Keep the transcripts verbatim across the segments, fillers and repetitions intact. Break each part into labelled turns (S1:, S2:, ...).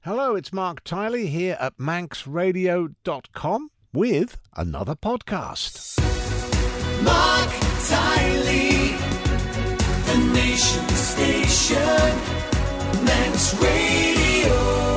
S1: Hello, it's Mark Tiley here at manx radio dot com with another podcast.
S2: Mark Tiley, the nation station, Manx Radio.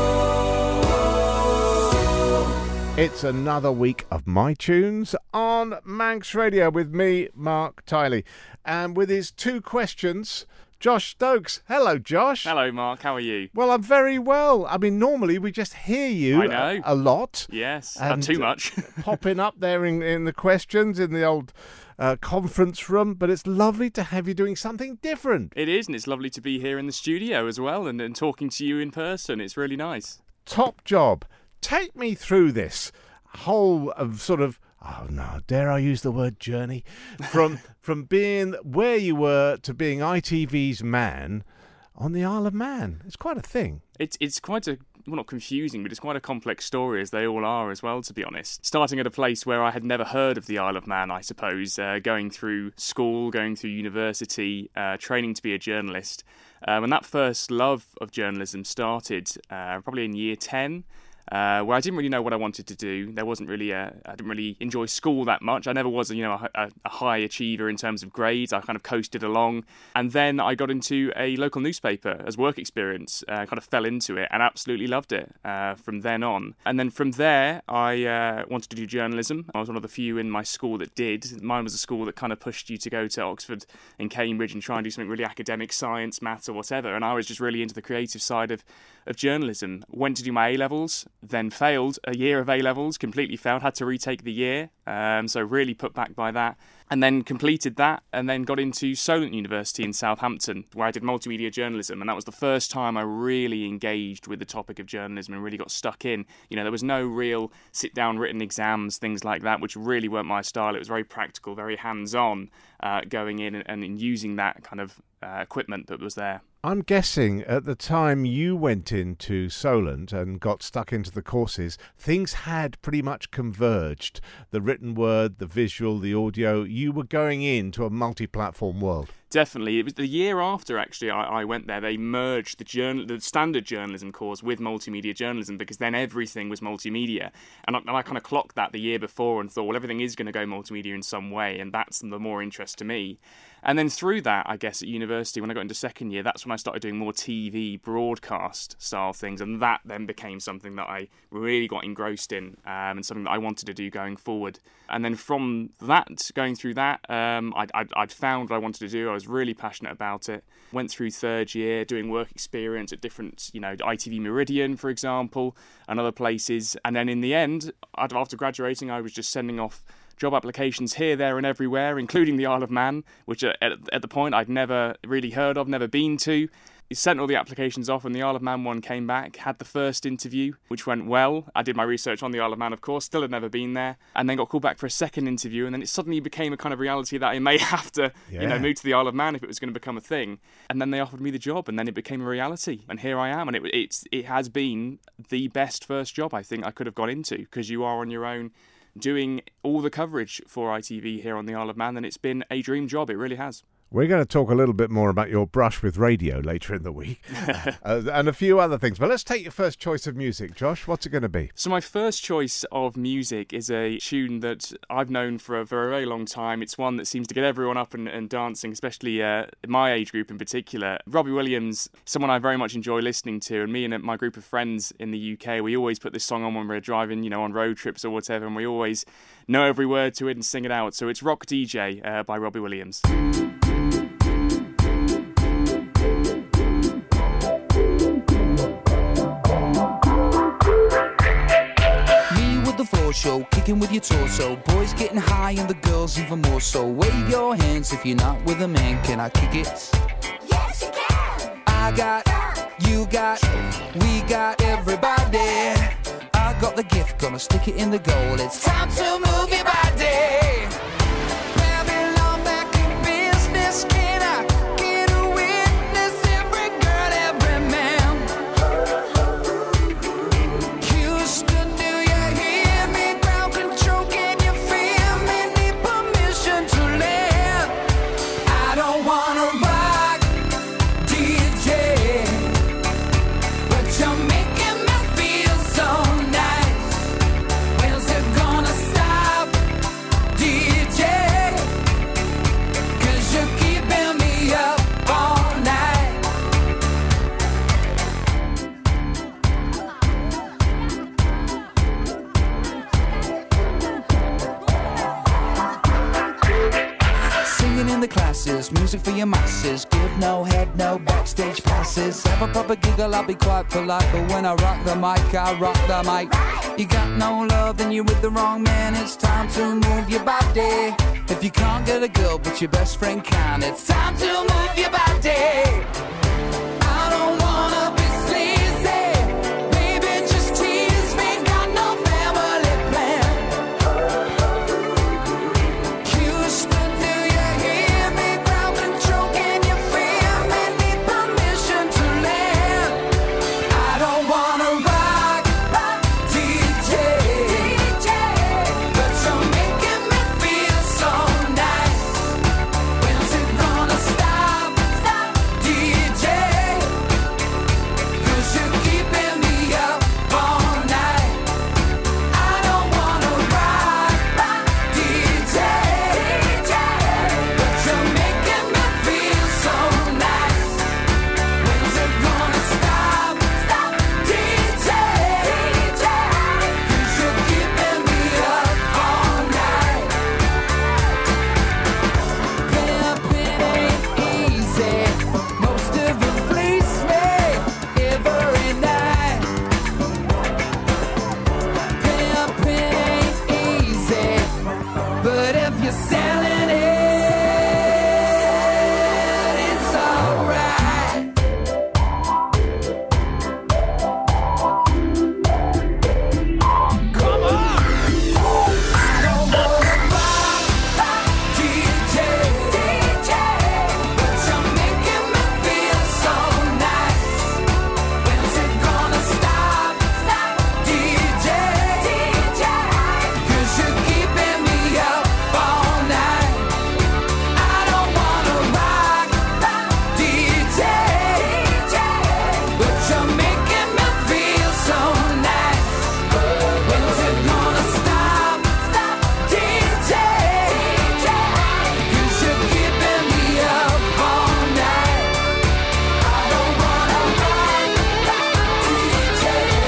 S1: It's another week of My Tunes on Manx Radio with me, Mark Tiley. And with his two questions, Josh Stokes. Hello, Josh.
S3: Hello, Mark. How are you?
S1: Well, I'm very well. I mean, normally we just hear you
S3: I know.
S1: A, a lot.
S3: Yes,
S1: and
S3: not too much.
S1: popping up there in, in the questions in the old uh, conference room. But it's lovely to have you doing something different.
S3: It is, and it's lovely to be here in the studio as well and, and talking to you in person. It's really nice.
S1: Top job. Take me through this whole of sort of, oh no, dare I use the word journey? From from being where you were to being I T V's man on the Isle of Man. It's quite a thing.
S3: It's it's quite a, well, not confusing, but it's quite a complex story, as they all are as well, to be honest. Starting at a place where I had never heard of the Isle of Man, I suppose, uh, going through school, going through university, uh, training to be a journalist. Uh, when that first love of journalism started, uh, probably in year ten, Uh, where I didn't really know what I wanted to do. There wasn't really a, I didn't really enjoy school that much. I never was, you know, a, a high achiever in terms of grades. I kind of coasted along, and then I got into a local newspaper as work experience. Uh, kind of fell into it and absolutely loved it uh, from then on. And then from there, I uh, wanted to do journalism. I was one of the few in my school that did. Mine was a school that kind of pushed you to go to Oxford and Cambridge and try and do something really academic, science, maths, or whatever. And I was just really into the creative side of of journalism. Went to do my A-levels. Then failed a year of A-levels, completely failed, had to retake the year, um, so really put back by that. And then completed that, and then got into Solent University in Southampton, where I did multimedia journalism, and that was the first time I really engaged with the topic of journalism and really got stuck in. You know, there was no real sit-down written exams, things like that, which really weren't my style. It was very practical, very hands-on, uh, going in and, and using that kind of uh, equipment that was there.
S1: I'm guessing at the time you went into Solent and got stuck into the courses, things had pretty much converged. The written word, the visual, the audio. You were going into a multi-platform world.
S3: Definitely. It was the year after, actually, I, I went there. They merged the journal, the standard journalism course with multimedia journalism, because then everything was multimedia. And I, and I kind of clocked that the year before and thought, well, everything is going to go multimedia in some way, and that's the more interest to me. And then through that, I guess, at university, when I got into second year, that's when I started doing more T V, broadcast style things, and that then became something that I really got engrossed in, um, and something that I wanted to do going forward. And then from that, going through that, um, I'd, I'd, I'd found what I wanted to do. I was really passionate about it. Went through third year doing work experience at different, you know, I T V Meridian, for example, and other places. And then in the end, after graduating, I was just sending off job applications here, there and everywhere, including the Isle of Man, which at, at the point I'd never really heard of, never been to. Sent all the applications off, and the Isle of Man one came back, had the first interview, which went well. I did my research on the Isle of Man, of course, still had never been there, and then got called back for a second interview, and then it suddenly became a kind of reality that I may have to, yeah. you know, move to the Isle of Man if it was going to become a thing. And then they offered me the job, and then it became a reality, and here I am, and it it's it has been the best first job I think I could have got into, because you are on your own, doing all the coverage for I T V here on the Isle of Man, and it's been a dream job. It really has.
S1: We're going to talk a little bit more about your brush with radio later in the week uh, and a few other things. But let's take your first choice of music, Josh. What's it going to be?
S3: So my first choice of music is a tune that I've known for a very, very long time. It's one that seems to get everyone up and, and dancing, especially uh, my age group in particular. Robbie Williams, someone I very much enjoy listening to, and me and my group of friends in the U K, we always put this song on when we're driving, you know, on road trips or whatever, and we always know every word to it and sing it out. So it's Rock D J uh, by Robbie Williams.
S4: Show, kicking with your torso. Boys getting high and the girls even more so. Wave your hands if you're not with a man. Can I kick it?
S2: Yes, you can.
S4: I got, you got, we got everybody. I got the gift, gonna stick it in the goal. It's time to move your body. Babylon back in business. Can I get a witness? Every girl, every man. Houston, do you hear me? Ground control, can you feel me? Need permission to land. I don't wanna rock D J, but you're making me glasses, music for your masses. Give no head, no backstage passes. Have a proper giggle, I'll be quite polite. But when I rock the mic, I rock the mic. You got no love, then you're with the wrong man. It's time to move your body. If you can't get a girl, but your best friend can, it's time to move your body. I don't wanna be sleazy. Baby, just tease me. Got no family plan. Houston, do you hear me? Ground control, can you feel me? Need permission to land. I don't wanna rock, rock, D J, D J, but you're making me feel so nice. When's it gonna stop, stop, D J? 'Cause you're keeping me up all night. I don't wanna rock, rock, D J, D J, but you're making me feel so nice. When's it gonna stop, stop, D J, D J? 'Cause you're keeping me up all night. Pimpin' ain't easy. Most of it fleece me every night. Pimpin' ain't easy, but if you're selling it, it's alright. Come on! I don't wanna rock, rock, D J, D J, but you're making me feel so nice. When's it gonna stop, stop, D J, D J? 'Cause you're keeping me up all night. I don't wanna rock, rock, D J, D J, but you're making me feel so nice. When's it gonna stop, stop, D J, D J? 'Cause you're keeping me up all night. I don't wanna rock, rock, D J,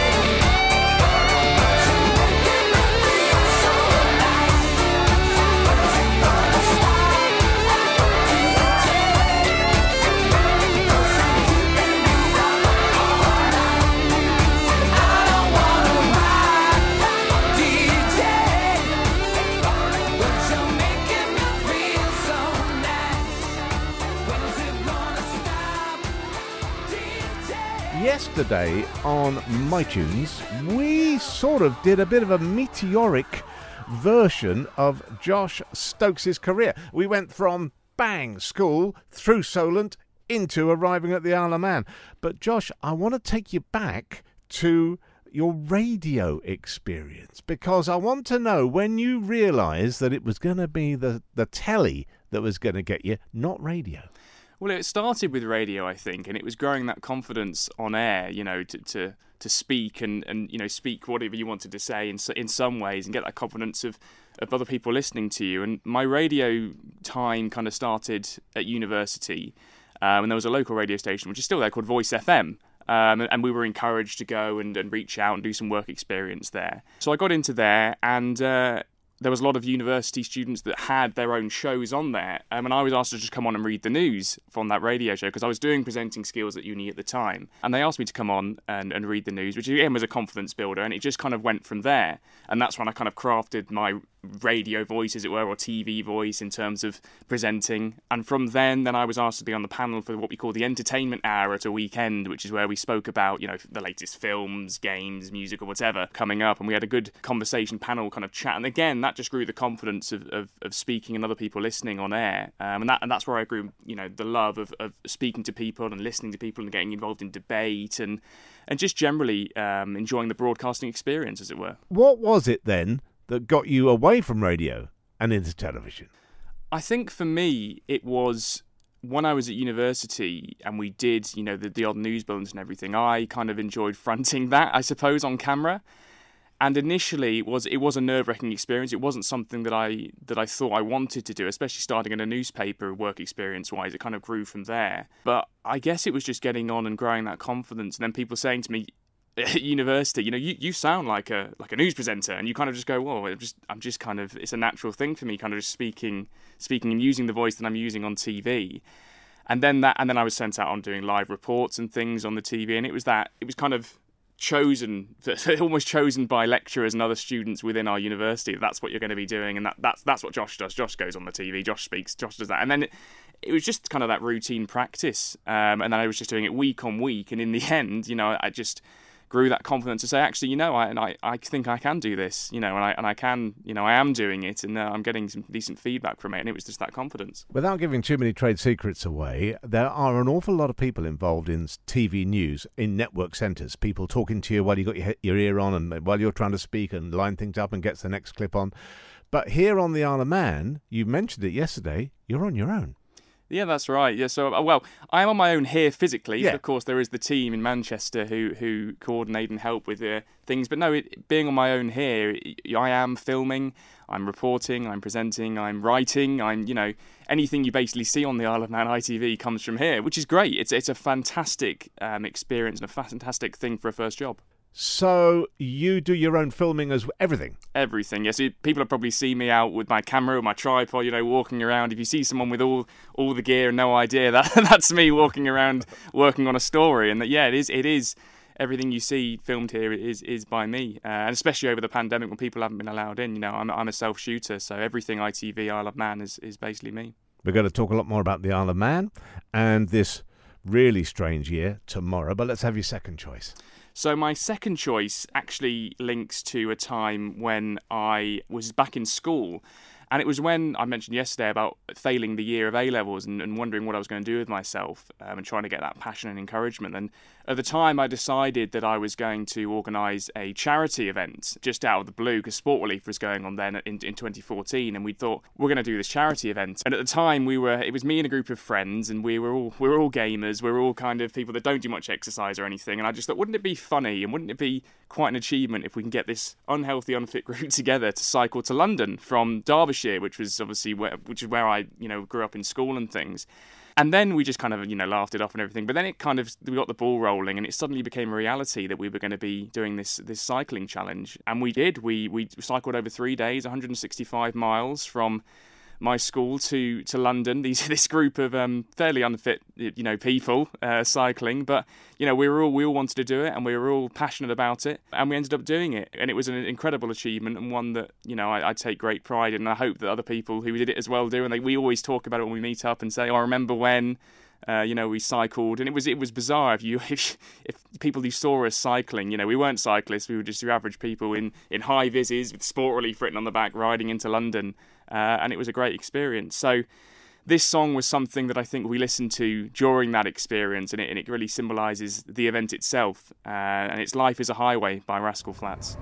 S4: but you're making me feel so nice. When's it gonna stop, stop, D J? 'Cause you're keeping me up all night. I don't wanna rock, rock, D J, but you're making me feel so nice. When's it gonna stop, D J?
S1: Yesterday on MyTunes, we sort of did a bit of a meteoric version of Josh Stokes' career. We went from bang, school, through Solent, into arriving at the Isle of Man. But Josh, I want to take you back to your radio experience, because I want to know when you realised that it was going to be the, the telly that was going to get you, not radio.
S3: Well, it started with radio, I think, and it was growing that confidence on air, you know, to to, to speak and, and, you know, speak whatever you wanted to say in s- in some ways and get that confidence of, of other people listening to you. And my radio time kind of started at university, um, and there was a local radio station, which is still there, called Voice F M. Um, and we were encouraged to go and, and reach out and do some work experience there. So I got into there, and uh, there was a lot of university students that had their own shows on there. Um, and I was asked to just come on and read the news from that radio show, because I was doing presenting skills at uni at the time. And they asked me to come on and, and read the news, which again was a confidence builder. And it just kind of went from there. And that's when I kind of crafted my radio voice, as it were, or T V voice in terms of presenting. And from then, then I was asked to be on the panel for what we call the entertainment hour at a weekend, which is where we spoke about, you know, the latest films, games, music, or whatever coming up. And we had a good conversation panel kind of chat. And again, that just grew the confidence of, of, of speaking and other people listening on air. Um, and that and that's where I grew, you know, the love of, of speaking to people and listening to people and getting involved in debate and and just generally um, enjoying the broadcasting experience, as it were.
S1: What was it then that got you away from radio and into television?
S3: I think for me, it was when I was at university and we did, you know, the, the odd news bulletins and everything. I kind of enjoyed fronting that, I suppose, on camera. And initially, it was it was a nerve-wracking experience. It wasn't something that I that I thought I wanted to do, especially starting in a newspaper, work experience-wise. It kind of grew from there. But I guess it was just getting on and growing that confidence. And then people saying to me, at university, you know, you, you sound like a like a news presenter, and you kind of just go, whoa, I'm just I'm just kind of, it's a natural thing for me, kind of just speaking speaking and using the voice that I'm using on T V. And then that, and then I was sent out on doing live reports and things on the T V, and it was that, it was kind of chosen, almost chosen by lecturers and other students within our university. That's what you're going to be doing, and that, that's that's what Josh does. Josh goes on the T V, Josh speaks, Josh does that, and then it, it was just kind of that routine practice, um, and then I was just doing it week on week, and in the end, you know, I just grew that confidence to say, actually, you know, I and I, I think I can do this, you know, and I and I can, you know, I am doing it, and uh, I'm getting some decent feedback from it, and it was just that confidence.
S1: Without giving too many trade secrets away, there are an awful lot of people involved in T V news, in network centres, people talking to you while you got your, your ear on and while you're trying to speak and line things up and gets the next clip on. But here on the Isle of Man, you mentioned it yesterday, you're on your own.
S3: Yeah, that's right. Yeah, so uh, well, I am on my own here physically.
S1: Yeah.
S3: But of course, there is the team in Manchester who who coordinate and help with uh, things. But no, it, being on my own here, I am filming, I'm reporting, I'm presenting, I'm writing. I'm, you know, anything you basically see on the Isle of Man I T V comes from here, which is great. It's it's a fantastic um, experience and a fantastic thing for a first job.
S1: So you do your own filming as everything?
S3: Everything, yes. Yeah, so people have probably seen me out with my camera or my tripod, you know, walking around. If you see someone with all all the gear and no idea, that that's me walking around working on a story. And that, yeah, it is it is everything you see filmed here is is by me. Uh, and especially over the pandemic when people haven't been allowed in, you know, I'm I'm a self shooter, so everything I T V Isle of Man is is basically me.
S1: We're going to talk a lot more about the Isle of Man and this really strange year tomorrow, but let's have your second choice.
S3: So my second choice actually links to a time when I was back in school. And it was when I mentioned yesterday about failing the year of A-levels and, and wondering what I was going to do with myself um, and trying to get that passion and encouragement. And at the time, I decided that I was going to organise a charity event just out of the blue because Sport Relief was going on then in, in twenty fourteen. And we thought, we're going to do this charity event. And at the time, we were it was me and a group of friends, and we were all we were all gamers. We were all kind of people that don't do much exercise or anything. And I just thought, wouldn't it be funny and wouldn't it be quite an achievement if we can get this unhealthy, unfit group together to cycle to London from Derbyshire, which was obviously where, which is where I, you know, grew up in school and things. And then we just kind of, you know, laughed it off and everything. But then it kind of, we got the ball rolling, and it suddenly became a reality that we were going to be doing this this cycling challenge. And we did. We we cycled over three days, one hundred sixty-five miles from my school to to London. These this group of um, fairly unfit, you know, people uh, cycling, but you know, we were all we all wanted to do it, and we were all passionate about it, and we ended up doing it. And it was an incredible achievement, and one that, you know, I, I take great pride in. And I hope that other people who did it as well do. And they, we always talk about it when we meet up and say, "Oh, I remember when." Uh, you know, we cycled, and it was it was bizarre. If you if, if people who saw us cycling, you know, we weren't cyclists. We were just your average people in, in high vises with Sport Relief written on the back, riding into London, uh, and it was a great experience. So, this song was something that I think we listened to during that experience, and it and it really symbolises the event itself. Uh, and it's "Life Is a Highway" by Rascal Flatts.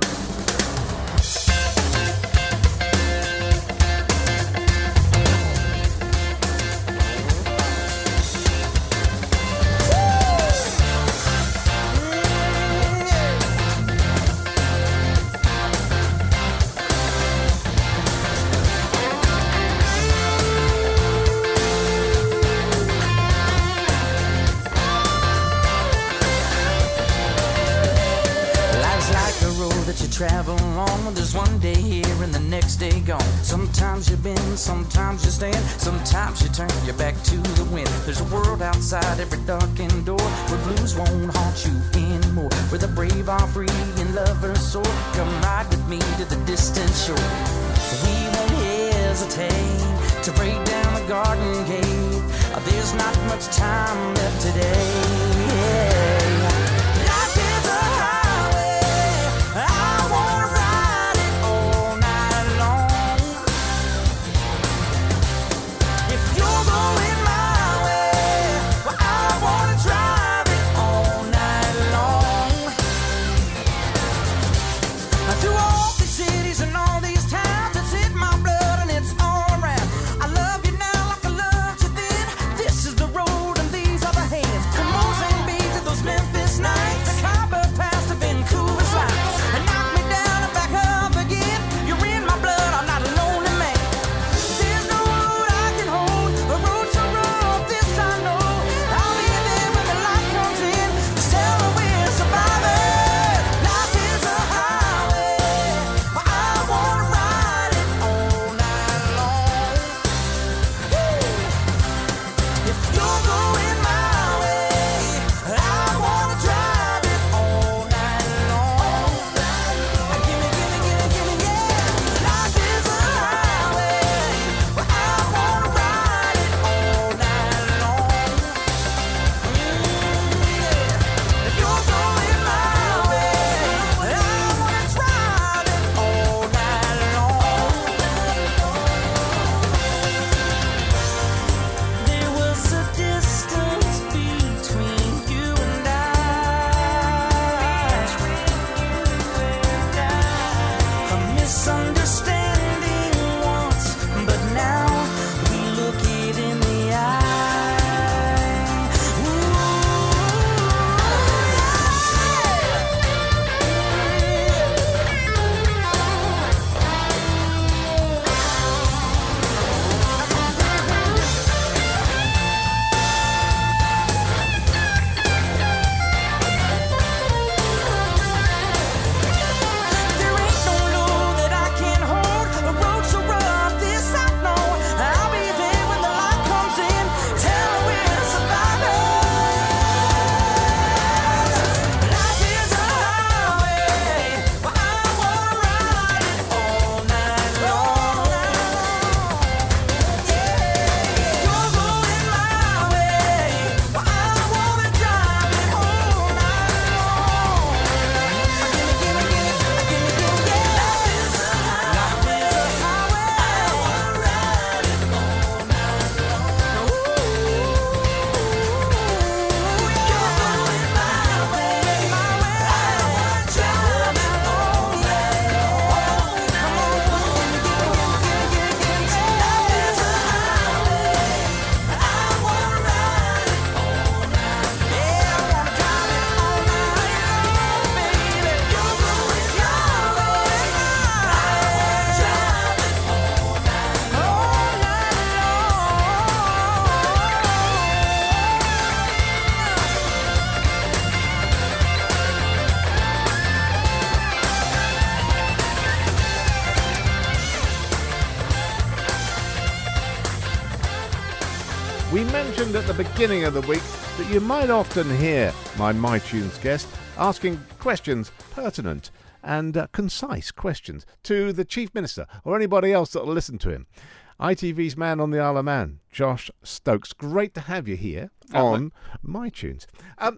S4: Travel on, there's one day here and the next day gone. Sometimes you bend, sometimes you stand, sometimes you turn your back to the wind. There's a world outside every darkened door where blues won't haunt you anymore, where the brave are free and lovers soar. Come ride with me to the distant shore. We won't hesitate to break down the garden gate. There's not much time left today. Yeah. Those men
S1: mentioned at the beginning of the week that you might often hear my MyTunes guest asking questions pertinent and uh, concise questions to the Chief Minister or anybody else that will listen to him. I T V's man on the Isle of Man, Josh Stokes. Great to have you here on MyTunes. Um,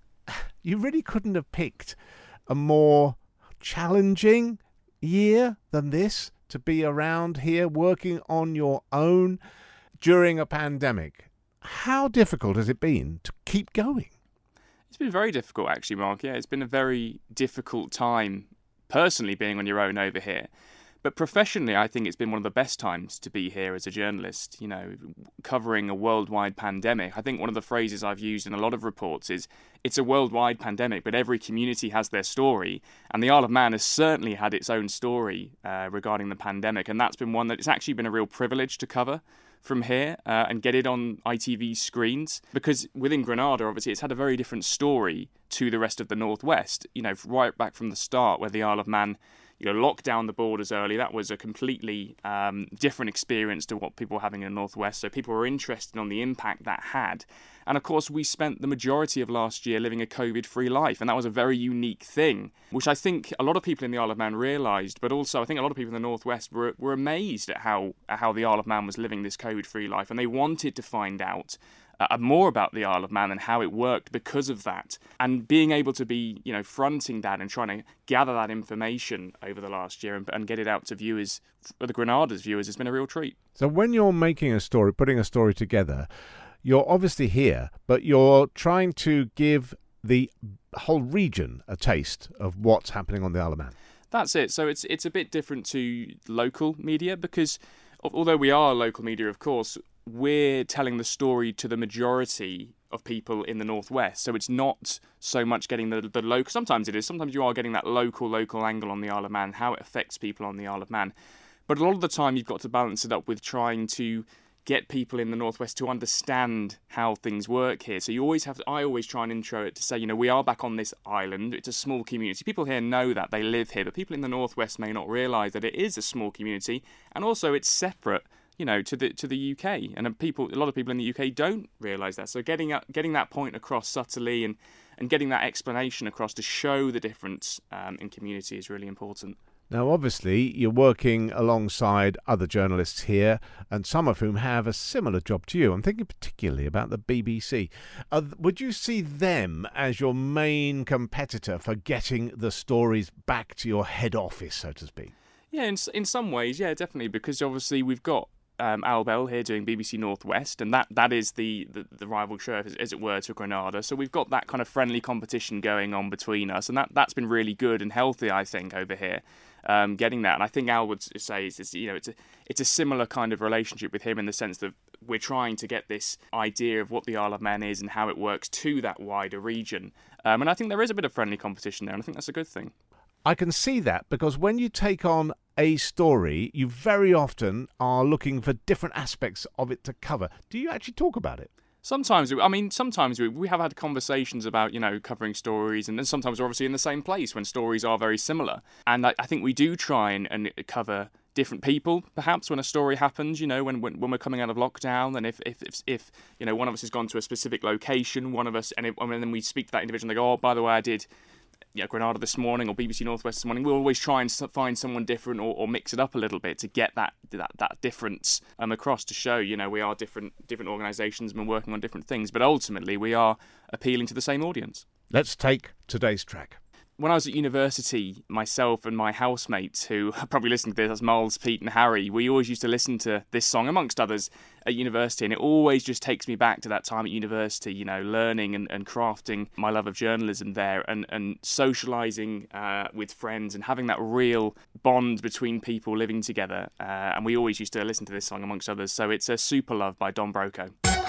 S1: you really couldn't have picked a more challenging year than this to be around here working on your own during a pandemic. How difficult has it been to keep going?
S3: It's been very difficult, actually, Mark. Yeah, it's been a very difficult time personally being on your own over here. But professionally, I think it's been one of the best times to be here as a journalist, you know, covering a worldwide pandemic. I think one of the phrases I've used in a lot of reports is, it's a worldwide pandemic, but every community has their story. And the Isle of Man has certainly had its own story uh, regarding the pandemic. And that's been one that it's actually been a real privilege to cover from here uh, and get it on I T V screens. Because within Grenada, obviously, it's had a very different story to the rest of the Northwest. You know, right back from the start, where the Isle of Man, you know, locked down the borders early. That was a completely um, different experience to what people were having in the Northwest. So people were interested on the impact that had. And of course, we spent the majority of last year living a COVID-free life. And that was a very unique thing, which I think a lot of people in the Isle of Man realised. But also, I think a lot of people in the Northwest were, were amazed at how, at how the Isle of Man was living this COVID-free life. And they wanted to find out Uh, more about the Isle of Man and how it worked because of that. And being able to be, you know, fronting that and trying to gather that information over the last year and, and get it out to viewers, the Grenada's viewers, has been a real treat.
S1: So when you're making a story, putting a story together, you're obviously here, but you're trying to give the whole region a taste of what's happening on the Isle of Man.
S3: That's it. So it's it's a bit different to local media because although we are local media, of course, we're telling the story to the majority of people in the Northwest. So it's not so much getting the, the local... Sometimes it is. Sometimes you are getting that local, local angle on the Isle of Man, how it affects people on the Isle of Man. But a lot of the time you've got to balance it up with trying to get people in the Northwest to understand how things work here. So you always have to... I always try and intro it to say, you know, we are back on this island. It's a small community. People here know that. They live here. But people in the Northwest may not realise that it is a small community. And also it's separate, you know, to the to the U K, and people, a lot of people in the U K don't realise that. So getting uh, getting that point across subtly and, and getting that explanation across to show the difference um, in community is really important.
S1: Now, obviously, you're working alongside other journalists here, and some of whom have a similar job to you. I'm thinking particularly about the B B C. Uh, would you see them as your main competitor for getting the stories back to your head office, so to speak?
S3: Yeah, in in some ways, yeah, definitely, because obviously we've got Um, Al Bell here doing B B C Northwest, and that, that is the, the, the rival show, as, as it were, to Grenada. So we've got that kind of friendly competition going on between us, and that, that's been really good and healthy, I think, over here, um, getting that. And I think Al would say, it's, you know, it's a, it's a similar kind of relationship with him in the sense that we're trying to get this idea of what the Isle of Man is and how it works to that wider region. Um, and I think there is a bit of friendly competition there, and I think that's a good thing.
S1: I can see that, because when you take on a story, you very often are looking for different aspects of it to cover. Do you actually talk about it?
S3: Sometimes, I mean, sometimes we, we have had conversations about, you know, covering stories, and then sometimes we're obviously in the same place when stories are very similar. And I, I think we do try and, and cover different people, perhaps, when a story happens, you know, when when, when we're coming out of lockdown, and if, if, if, if, you know, one of us has gone to a specific location, one of us, and, it, and then we speak to that individual and they go, oh, by the way, I did... Yeah, Grenada this morning or B B C Northwest this morning. We'll always try and find someone different or, or mix it up a little bit to get that that, that difference um, across, to show, you know, we are different different organisations and we're working on different things, but ultimately we are appealing to the same audience.
S1: Let's take today's track.
S3: When I was at university, myself and my housemates, who are probably listening to this, as Miles, Pete and Harry, we always used to listen to this song, amongst others, at university, and it always just takes me back to that time at university, you know, learning and, and crafting my love of journalism there, and, and socialising uh, with friends and having that real bond between people living together, uh, and we always used to listen to this song, amongst others, so it's a Super Love by Don Broco.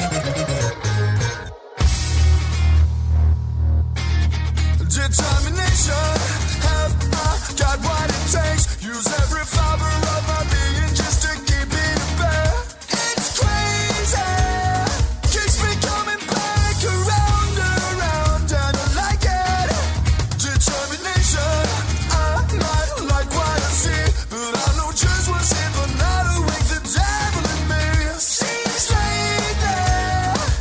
S2: Determination, have I got what it takes? Use every fiber of my being just to keep it a bear. It's crazy, keeps me coming back around and around, and I like it. Determination, I might like what I see, but I know just what's in, but not awake the devil in me. Seems like that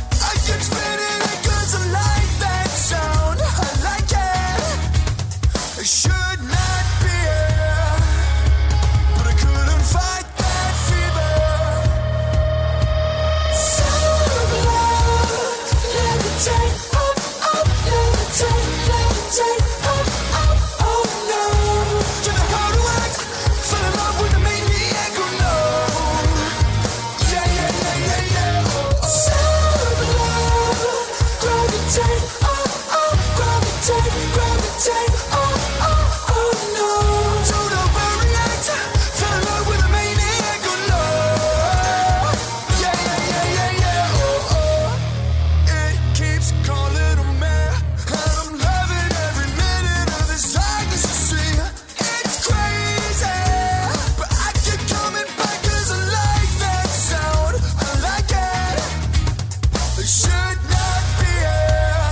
S2: should not be here, but I couldn't fight that fever. Sound of love, levitate, up, up, levitate, levitate, up, up, oh no. Don't know how to act, fell in love with the maniac, oh no. Yeah, yeah, yeah, yeah, yeah, oh, oh. Sound of love, gravitate, up, up, gravitate, gravitate, up, up, oh no. Don't overreact, fell in love with a maniac, oh no. Yeah, yeah, yeah, yeah, yeah, oh, oh. It keeps calling on me, and I'm loving every minute of this darkness you see. It's crazy, but I keep coming back 'cause I like that sound. I like it. It should not be here.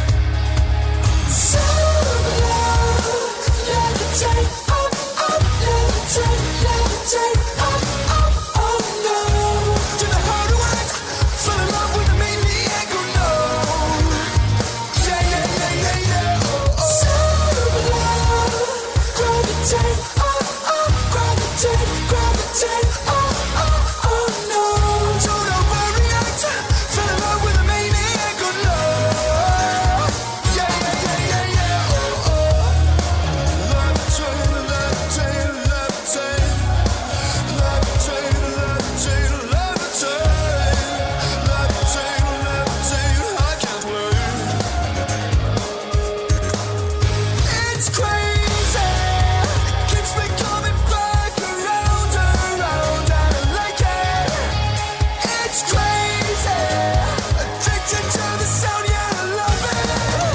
S2: Sound of love, levitate, up, up, levitate, levitate, up, up, oh no. Don't know how to act, fell in love with a maniac, oh no. Yeah, yeah, yeah, yeah, yeah, oh, oh. Sound of love, gravitate, up, up, gravitate, gravitate, up, up, oh no. Don't overreact, fell in love with a maniac, oh no. Yeah, yeah, yeah, yeah, yeah, oh, oh. Levitate, levitate, levitate. Levitate, levitate, levitate. Levitate, levitate, I can't wait. It's crazy, it keeps me coming back around, around, and I like it. It's crazy, addicted to the sound, yeah, I love it.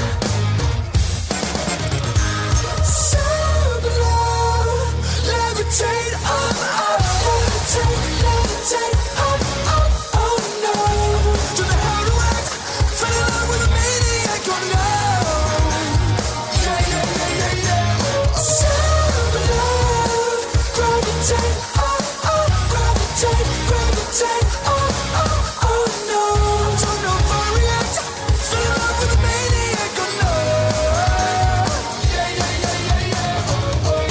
S2: Sound of love, levitate, up, up, levitate, levitate, up, up, oh no. Don't know how to act, fell in love with a maniac, oh no. Yeah, yeah, yeah, yeah, yeah, oh, oh. Sound of love, gravitate, up, up, gravitate, gravitate, up, up, oh no. Don't overreact, fell in love with a maniac, oh no. Yeah, yeah, yeah, yeah, yeah, oh, oh.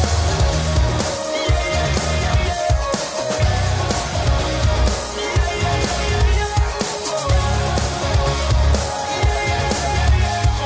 S2: Yeah, yeah, yeah, yeah, yeah, oh, oh. Yeah, yeah, yeah, yeah, yeah, oh, oh. Yeah, yeah, yeah, yeah, yeah,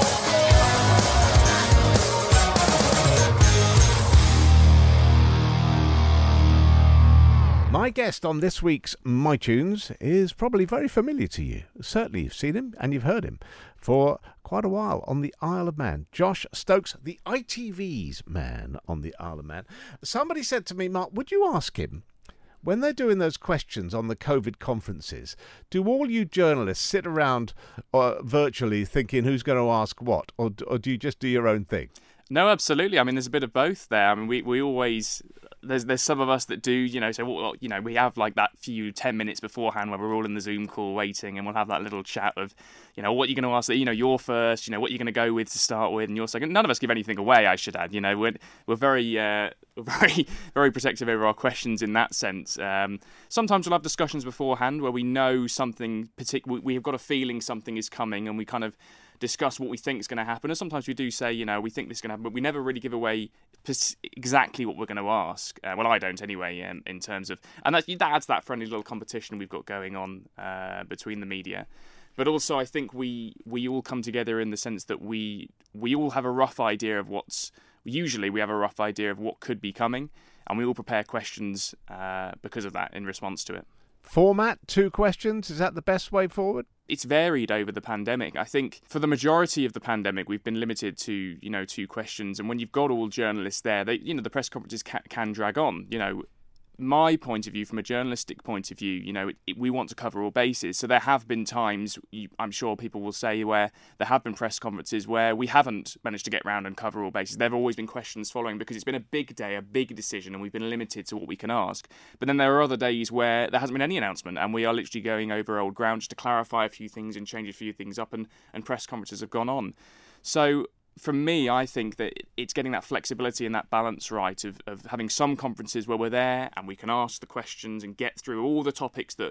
S1: My guest on this week's MyTunes is probably very familiar to you. Certainly you've seen him and you've heard him for quite a while on the Isle of Man. Josh Stokes, the I T V's man on the Isle of Man. Somebody said to me, Mark, would you ask him, when they're doing those questions on the COVID conferences, do all you journalists sit around uh, virtually thinking who's going to ask what, or, or do you just do your own thing?
S3: No, absolutely. I mean, there's a bit of both there. I mean, we, we always there's there's some of us that do, you know, so well, you know, we have like that few ten minutes beforehand where we're all in the Zoom call waiting, and we'll have that little chat of, you know, what you're going to ask. You know, you're first. You know, what you're going to go with to start with, and you're second. None of us give anything away, I should add. You know, we're we're very uh, we're very very protective over our questions in that sense. Um, sometimes we'll have discussions beforehand where we know something particular. We have got a feeling something is coming, and we kind of discuss what we think is going to happen. And sometimes we do say, you know, we think this is going to happen, but we never really give away pers- exactly what we're going to ask. Uh, well, I don't anyway, um, in terms of... And that, that adds that friendly little competition we've got going on uh, between the media. But also, I think we we all come together in the sense that we we all have a rough idea of what's... Usually, we have a rough idea of what could be coming, and we all prepare questions uh, because of that in response to it.
S1: Format, two questions, is that the best way forward?
S3: It's varied over the pandemic. I think for the majority of the pandemic, we've been limited to, you know, two questions. And when you've got all journalists there, they, you know, the press conferences can, can drag on. You know, my point of view, from a journalistic point of view, you know, it, it, we want to cover all bases. So there have been times, you, I'm sure people will say, where there have been press conferences where we haven't managed to get round and cover all bases. There have always been questions following because it's been a big day, a big decision, and we've been limited to what we can ask. But then there are other days where there hasn't been any announcement, and we are literally going over old ground just to clarify a few things and change a few things up, and, and press conferences have gone on. So for me, I think that it's getting that flexibility and that balance right of, of having some conferences where we're there and we can ask the questions and get through all the topics that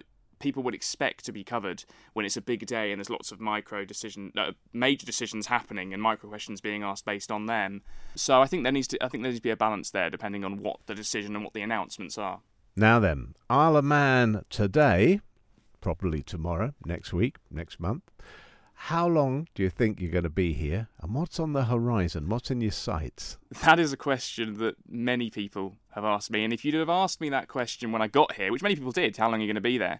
S3: people would expect to be covered when it's a big day and there's lots of micro decision, uh, major decisions happening and micro questions being asked based on them. So I think there needs to, I think there needs to be a balance there, depending on what the decision and what the announcements are.
S1: Now then, Isle of Man today, probably tomorrow, next week, next month. How long do you think you're going to be here? And what's on the horizon? What's in your sights?
S3: That is a question that many people have asked me. And if you'd have asked me that question when I got here, which many people did, how long are you going to be there?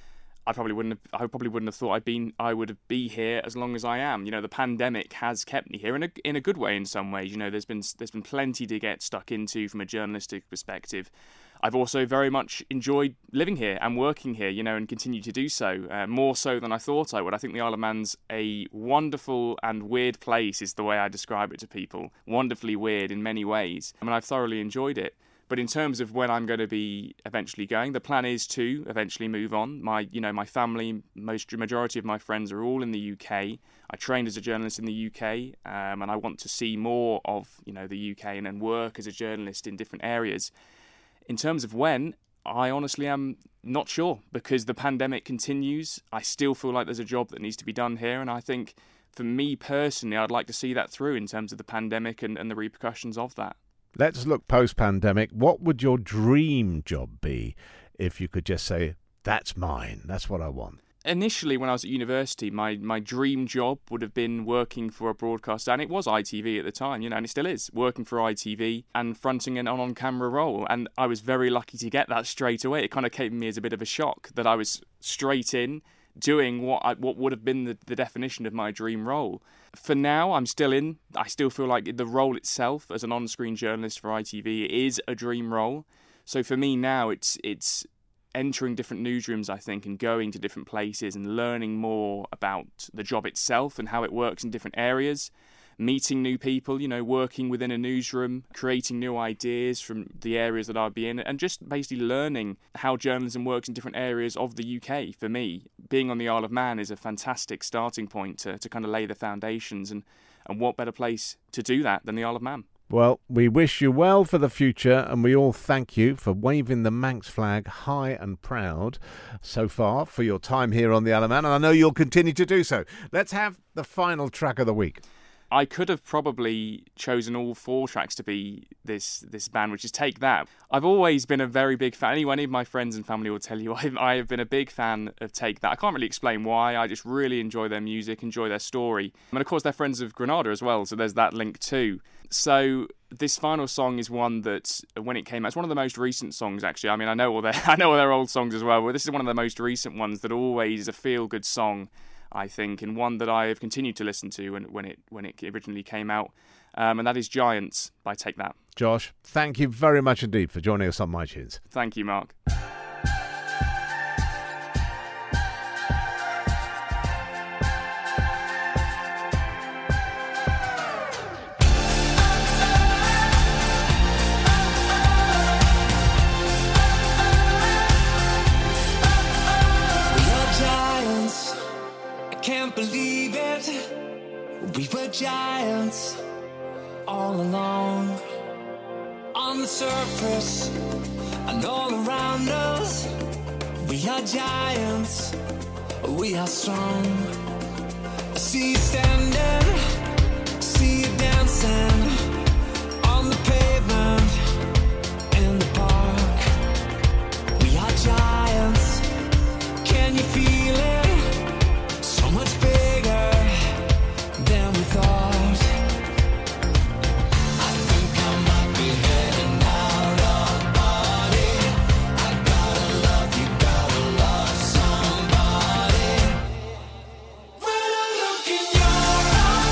S3: I probably wouldn't have, I probably wouldn't have thought I'd been, I would be here as long as I am. You know, the pandemic has kept me here in a, in a good way in some ways. You know, there's been, there's been plenty to get stuck into from a journalistic perspective. I've also very much enjoyed living here and working here, you know, and continue to do so, uh, more so than I thought I would. I think the Isle of Man's a wonderful and weird place is the way I describe it to people. Wonderfully weird in many ways. I mean, I've thoroughly enjoyed it. But in terms of when I'm going to be eventually going, the plan is to eventually move on. My, you know, my family, most majority of my friends are all in the U K. I trained as a journalist in the U K, um, and I want to see more of, you know, the U K and then work as a journalist in different areas. In terms of when, I honestly am not sure, because the pandemic continues. I still feel like there's a job that needs to be done here, and I think for me personally, I'd like to see that through in terms of the pandemic and, and the repercussions of that.
S1: Let's look post-pandemic. What would your dream job be if you could just say, that's mine, that's what I want?
S3: Initially, when I was at university, my, my dream job would have been working for a broadcaster, and it was I T V at the time, you know, and it still is, working for I T V and fronting an on-camera role. And I was very lucky to get that straight away. It kind of came to me as a bit of a shock that I was straight in, doing what I, what would have been the, the definition of my dream role. For now, I'm still in. I still feel like the role itself as an on-screen journalist for I T V is a dream role. So for me now, it's it's entering different newsrooms, I think, and going to different places and learning more about the job itself and how it works in different areas. Meeting new people, you know, working within a newsroom, creating new ideas from the areas that I'd be in, and just basically learning how journalism works in different areas of the U K. For me, being on the Isle of Man is a fantastic starting point to, to kind of lay the foundations, and, and what better place to do that than the Isle of Man?
S1: Well, we wish you well for the future, and we all thank you for waving the Manx flag high and proud so far for your time here on the Isle of Man, and I know you'll continue to do so. Let's have the final track of the week.
S3: I could have probably chosen all four tracks to be this this band, which is Take That. I've always been a very big fan. Any of my friends and family will tell you I, I have been a big fan of Take That. I can't really explain why. I just really enjoy their music, enjoy their story. And of course, they're friends of Granada as well, so there's that link too. So this final song is one that, when it came out, it's one of the most recent songs, actually. I mean, I know all their, I know all their old songs as well, but this is one of the most recent ones that always is a feel-good song, I think, and one that I have continued to listen to when, when it when it originally came out, um, and that is Giants by Take That.
S1: Josh, thank you very much indeed for joining us on My Tunes.
S3: Thank you, Mark.
S4: Believe it, we were giants all along. On the surface and all around us, we are giants, we are strong. I see you standing, I see you dancing on the pavement in the park. We are giants, can you feel it? So much bigger than we thought. I think I might be heading out of body. I gotta love you, gotta love somebody. When I look in your eyes,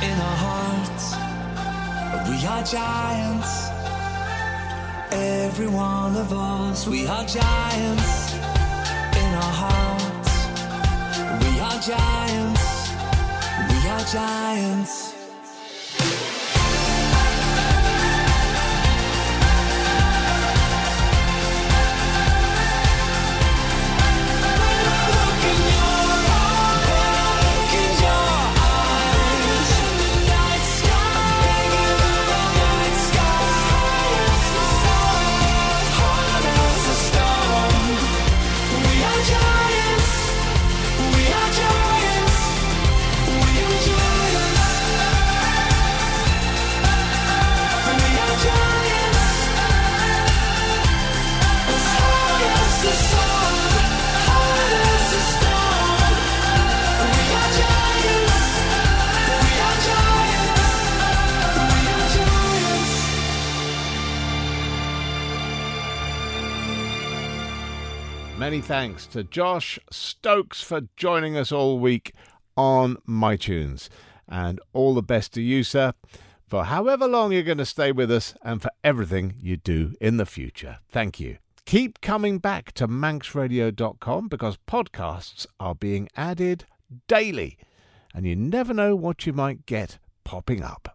S4: in our hearts. We are giants, every one of us. We are giants in our hearts. We are giants, we are giants.
S1: Many thanks to Josh Stokes for joining us all week on MyTunes. And all the best to you, sir, for however long you're going to stay with us and for everything you do in the future. Thank you. Keep coming back to manx radio dot com because podcasts are being added daily and you never know what you might get popping up.